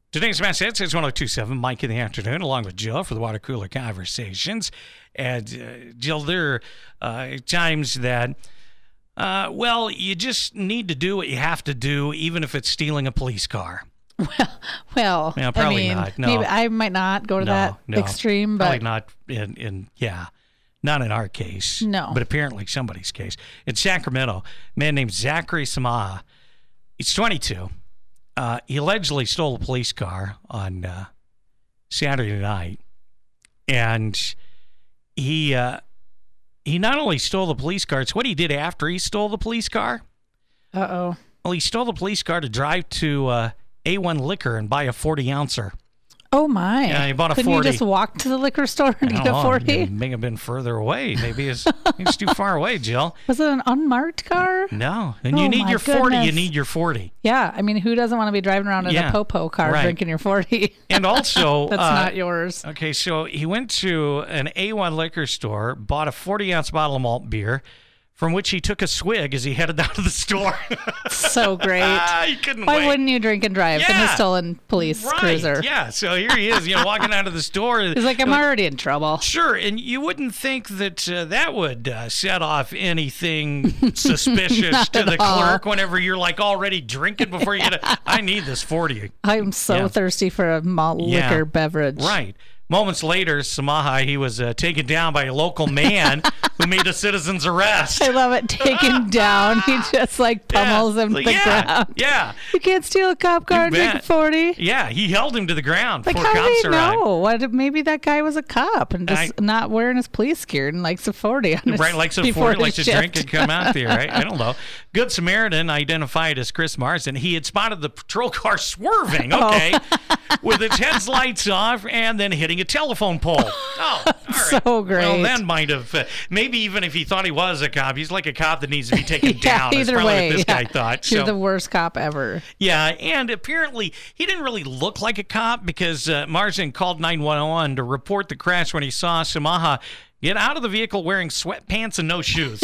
Today's best hits is 1027, Mike in the afternoon, along with Jill for the Water Cooler Conversations. And Jill, there are times that, you just need to do what you have to do, even if it's stealing a police car. Well, yeah, probably not. No, maybe I might not go to that extreme, but probably not not in our case. No, but apparently somebody's case. In Sacramento, a man named Zachary Samaha. He's 22. He allegedly stole a police car on Saturday night, and he not only stole the police car, it's what he did after he stole the police car. Uh-oh. Well, he stole the police car to drive to A1 Liquor and buy a 40-ouncer. Oh, my. Yeah, he bought a Couldn't 40. you just walk to the liquor store and get a 40? It may have been further away. Maybe it's too far away, Jill. Was it an unmarked car? No. And you need your 40. You need your 40. Yeah. I mean, who doesn't want to be driving around in a Popo car drinking your 40? And also... That's not yours. Okay, so he went to an A1 liquor store, bought a 40-ounce bottle of malt beer, from which he took a swig as he headed out of the store. So great. He couldn't Why wait. wouldn't you drink and drive in a stolen police cruiser? Yeah, so here he is, walking out of the store. He's like, I'm already in trouble. Sure, and you wouldn't think that that would set off anything suspicious to the clerk whenever you're like already drinking before you get it. I need this 40. I'm so thirsty for a malt liquor beverage. Right. Moments later, Samaha, he was taken down by a local man who made a citizen's arrest. I love it. Taken down. He just pummels him to the ground. Yeah. You can't steal a cop car and drink a 40. Yeah, he held him to the ground before how cops do you arrived. know? What, maybe that guy was a cop and just not wearing his police gear and likes a 40 on his likes a 40, likes to drink and come out there, right? I don't know. Good Samaritan, identified as Chris Marsden, he had spotted the patrol car swerving, with its headlights off and then hitting a telephone pole. Oh, all right. So great. Well, that might have, maybe even if he thought he was a cop, he's like a cop that needs to be taken down. Either That's way, what this guy thought. You're the worst cop ever. Yeah, and apparently he didn't really look like a cop because Marsden called 911 to report the crash when he saw Samaha get out of the vehicle wearing sweatpants and no shoes.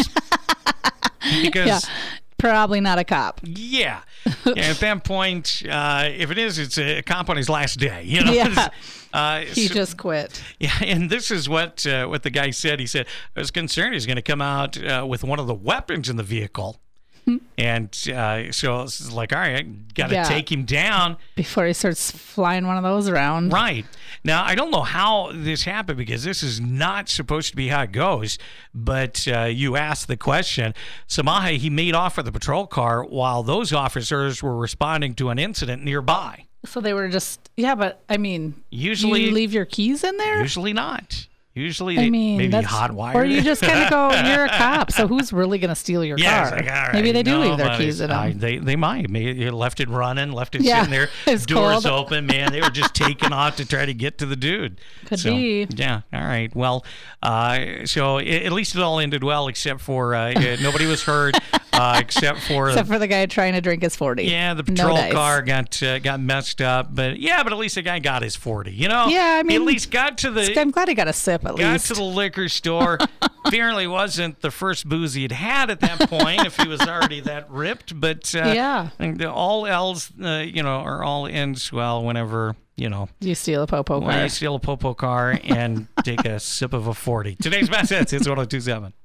Because probably not a cop. Yeah. At that point, if it is, it's a cop on his last day. Yeah. He just quit. Yeah, and this is what the guy said. He said, I was concerned he's going to come out with one of the weapons in the vehicle. And so it's like, all right, got to take him down. Before he starts flying one of those around. Right. Now, I don't know how this happened because this is not supposed to be how it goes. But you asked the question. Samaha, he made off with the patrol car while those officers were responding to an incident nearby. So they were just, but I mean, usually you leave your keys in there? Usually not. Usually, maybe hot wire. Or you just kind of go, you're a cop, so who's really going to steal your car? Like, all right, maybe they do leave their keys in them. They might. Maybe you left it running, left it sitting there, doors cold. Open. Man, they were just taking off to try to get to the dude. Could be. Yeah, all right. Well, so at least it all ended well, except for nobody was hurt. Except for the guy trying to drink his 40. Yeah, the patrol car got messed up, but at least the guy got his 40. Yeah, I mean, he at least got to the. I'm glad he got a sip at least. Got to the liquor store. Apparently, wasn't the first booze he had had at that point. If he was already that ripped, but all else, or all ends well whenever. You steal a Popo car. When you steal a Popo car and take a sip of a 40. Today's best hits. It's 1027.